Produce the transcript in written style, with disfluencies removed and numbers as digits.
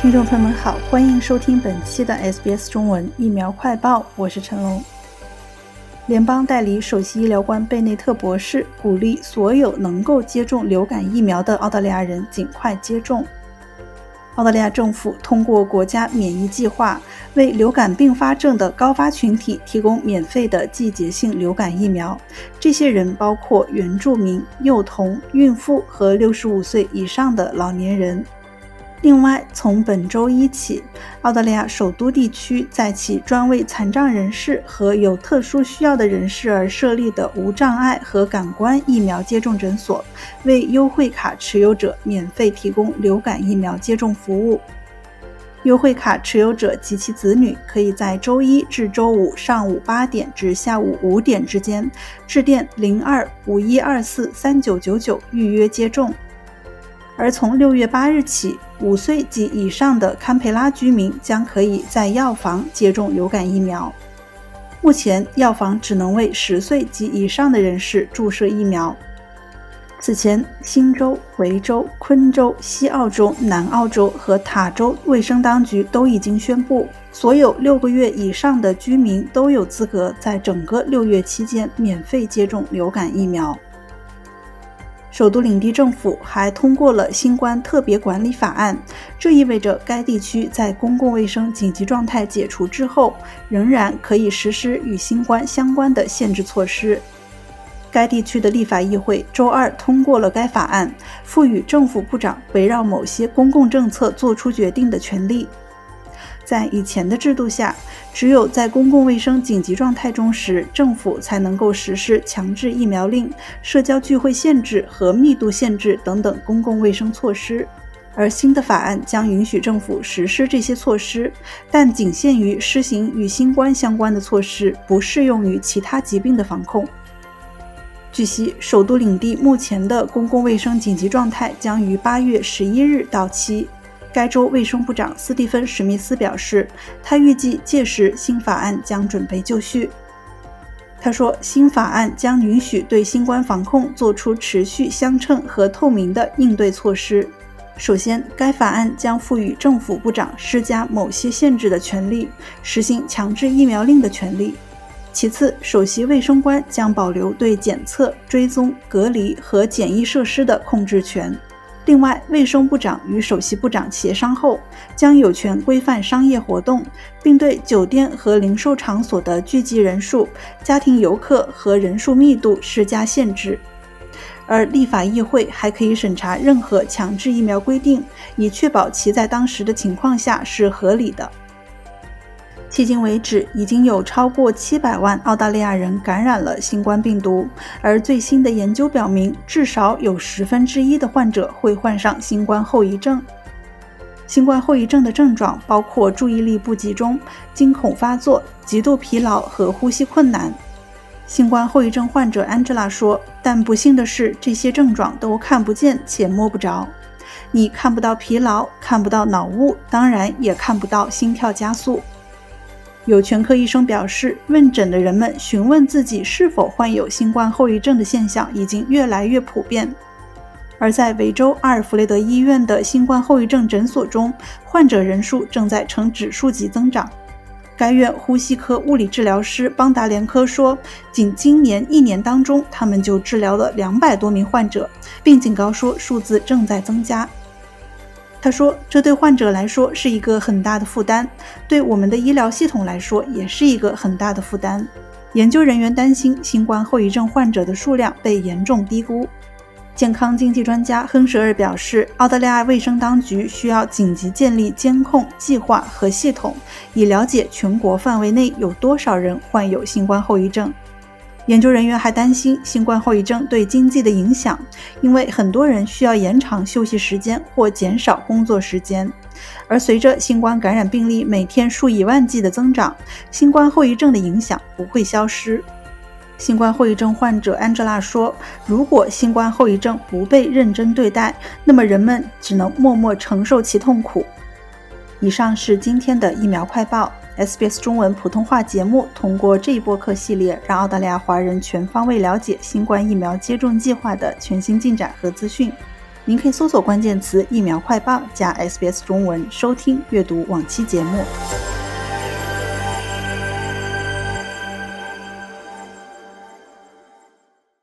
听众朋友们好，欢迎收听本期的 SBS 中文疫苗快报，我是陈龙。联邦代理首席医疗官贝内特博士鼓励所有能够接种流感疫苗的澳大利亚人尽快接种。澳大利亚政府通过国家免疫计划，为流感并发症的高发群体提供免费的季节性流感疫苗。这些人包括原住民、幼童、孕妇和65岁以上的老年人。另外，从本周一起，澳大利亚首都地区在其专为残障人士和有特殊需要的人士而设立的无障碍和感官疫苗接种诊所，为优惠卡持有者免费提供流感疫苗接种服务。优惠卡持有者及其子女可以在周一至周五上午8点至下午5点之间致电0251243999预约接种。而从6月8日起，5岁及以上的堪培拉居民将可以在药房接种流感疫苗。目前，药房只能为10岁及以上的人士注射疫苗。此前，新州、维州、昆州、西澳洲、南澳洲和塔州卫生当局都已经宣布，所有6个月以上的居民都有资格在整个6月期间免费接种流感疫苗。首都领地政府还通过了新冠特别管理法案，这意味着该地区在公共卫生紧急状态解除之后，仍然可以实施与新冠相关的限制措施。该地区的立法议会周二通过了该法案，赋予政府部长围绕某些公共政策做出决定的权利。在以前的制度下，只有在公共卫生紧急状态中时，政府才能够实施强制疫苗令、社交聚会限制和密度限制等等公共卫生措施。而新的法案将允许政府实施这些措施，但仅限于施行与新冠相关的措施，不适用于其他疾病的防控。据悉，首都领地目前的公共卫生紧急状态将于8月11日到期。该州卫生部长斯蒂芬·史密斯表示，他预计届时新法案将准备就绪。他说，新法案将允许对新冠防控做出持续相称和透明的应对措施。首先，该法案将赋予政府部长施加某些限制的权利，实行强制疫苗令的权利。其次，首席卫生官将保留对检测、追踪、隔离和检疫设施的控制权。另外，卫生部长与首席部长协商后，将有权规范商业活动，并对酒店和零售场所的聚集人数、家庭游客和人数密度施加限制。而立法议会还可以审查任何强制疫苗规定，以确保其在当时的情况下是合理的。迄今为止，已经有超过700万澳大利亚人感染了新冠病毒，而最新的研究表明，至少有1/10的患者会患上新冠后遗症。新冠后遗症的症状包括注意力不集中、惊恐发作、极度疲劳和呼吸困难。新冠后遗症患者 Angela 说，但不幸的是，这些症状都看不见且摸不着。你看不到疲劳，看不到脑雾，当然也看不到心跳加速。有全科医生表示，问诊的人们询问自己是否患有新冠后遗症的现象已经越来越普遍。而在维州阿尔弗雷德医院的新冠后遗症诊所中，患者人数正在呈指数级增长。该院呼吸科物理治疗师邦达连科说，仅今年1年当中，他们就治疗了200多名患者，并警告说数字正在增加。他说，这对患者来说是一个很大的负担，对我们的医疗系统来说也是一个很大的负担。研究人员担心新冠后遗症患者的数量被严重低估。健康经济专家亨舍尔表示，澳大利亚卫生当局需要紧急建立监控、计划和系统，以了解全国范围内有多少人患有新冠后遗症。研究人员还担心新冠后遗症对经济的影响，因为很多人需要延长休息时间或减少工作时间。而随着新冠感染病例每天数以万计的增长，新冠后遗症的影响不会消失。新冠后遗症患者 Angela 说，如果新冠后遗症不被认真对待，那么人们只能默默承受其痛苦。以上是今天的疫苗快报。SBS 中文普通话节目通过这一播客系列，让澳大利亚华人全方位了解新冠疫苗接种计划的全新进展和资讯。 您可以搜索关键词"疫苗快报"加 SBS 中文收听阅读往期节目。